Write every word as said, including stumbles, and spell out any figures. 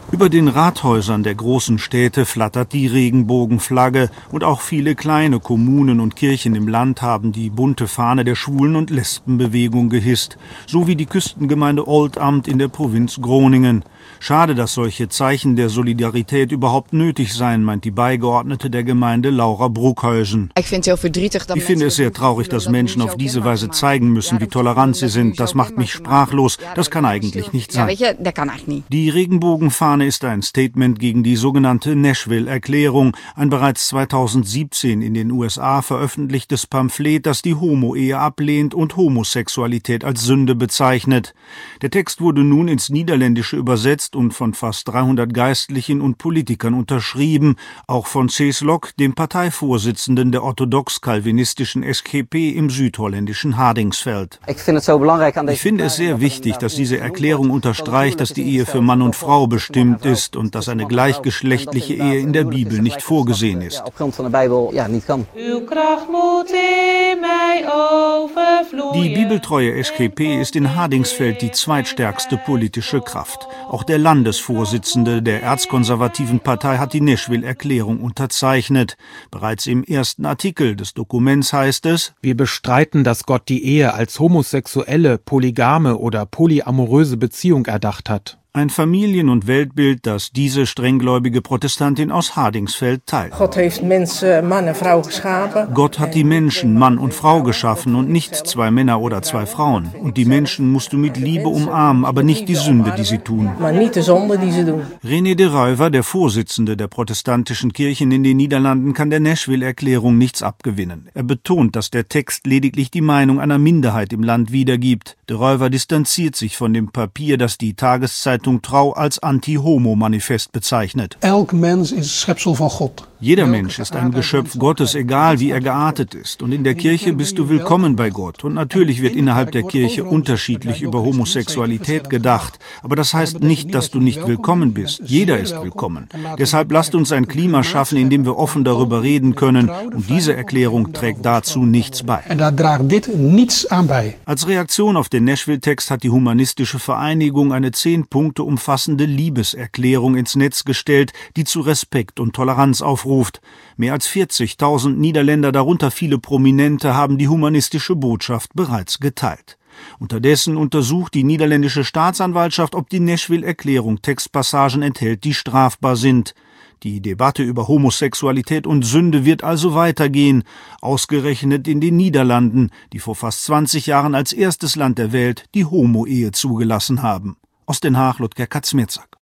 Über den Rathäusern der großen Städte flattert die Regenbogenflagge und auch viele kleine Kommunen und Kirchen im Land haben die bunte Fahne der Schwulen- und Lesbenbewegung gehisst, so wie die Küstengemeinde Oldambt in der Provinz Groningen. Schade, dass solche Zeichen der Solidarität überhaupt nötig seien, meint die Beigeordnete der Gemeinde Laura Broekhuizen. Ich finde es sehr traurig, dass Menschen auf diese Weise zeigen müssen, wie tolerant sie sind. Das macht mich sprachlos. Das kann eigentlich nicht sein. Die Regenbogenfahne ist ein Statement gegen die sogenannte Nashville-Erklärung, ein bereits zweitausendsiebzehn in den U S A veröffentlichtes Pamphlet, das die Homo-Ehe ablehnt und Homosexualität als Sünde bezeichnet. Der Text wurde nun ins Niederländische übersetzt und von fast dreihundert Geistlichen und Politikern unterschrieben, auch von Cees Lok, dem Parteivorsitzenden der orthodox-kalvinistischen S G P im südholländischen Hardingsveld. Ich finde es sehr wichtig, dass diese Erklärung unterstreicht, dass die Ehe für Mann und Frau bestimmt ist und dass eine gleichgeschlechtliche Ehe in der Bibel nicht vorgesehen ist. Die bibeltreue S G P ist in Hardingsveld die zweitstärkste politische Kraft. Auch der Landesvorsitzende der erzkonservativen Partei hat die Nashville-Erklärung unterzeichnet. Bereits im ersten Artikel des Dokuments heißt es: Wir bestreiten, dass Gott die Ehe als homosexuelle, polygame oder polyamoröse Beziehung erdacht hat. Ein Familien- und Weltbild, das diese strenggläubige Protestantin aus Hardingsveld teilt. Gott heeft mensen, Mann und Frau geschapen. Gott hat die Menschen, Mann und Frau geschaffen und nicht zwei Männer oder zwei Frauen. Und die Menschen musst du mit Liebe umarmen, aber nicht die Sünde, die sie tun. Maar niet de zonde die ze doen. René de Ruyver, der Vorsitzende der protestantischen Kirchen in den Niederlanden, kann der Nashville-Erklärung nichts abgewinnen. Er betont, dass der Text lediglich die Meinung einer Minderheit im Land wiedergibt. De Ruyver distanziert sich von dem Papier, das die Tageszeitung Trau als Anti-Homo-Manifest bezeichnet. Elk mens is schepsel van God. Jeder Mensch ist ein Geschöpf Gottes, egal wie er geartet ist. Und in der Kirche bist du willkommen bei Gott. Und natürlich wird innerhalb der Kirche unterschiedlich über Homosexualität gedacht. Aber das heißt nicht, dass du nicht willkommen bist. Jeder ist willkommen. Deshalb lasst uns ein Klima schaffen, in dem wir offen darüber reden können. Und diese Erklärung trägt dazu nichts bei. En daar draagt dit niets aan bei. Als Reaktion auf den Nashville-Text hat die Humanistische Vereinigung eine zehn Punkte umfassende Liebeserklärung ins Netz gestellt, die zu Respekt und Toleranz aufruft. Mehr als vierzigtausend Niederländer, darunter viele Prominente, haben die humanistische Botschaft bereits geteilt. Unterdessen untersucht die niederländische Staatsanwaltschaft, ob die Nashville-Erklärung Textpassagen enthält, die strafbar sind. Die Debatte über Homosexualität und Sünde wird also weitergehen, ausgerechnet in den Niederlanden, die vor fast zwanzig Jahren als erstes Land der Welt die Homo-Ehe zugelassen haben. Aus Den Haag, Ludger Kaczmierzak.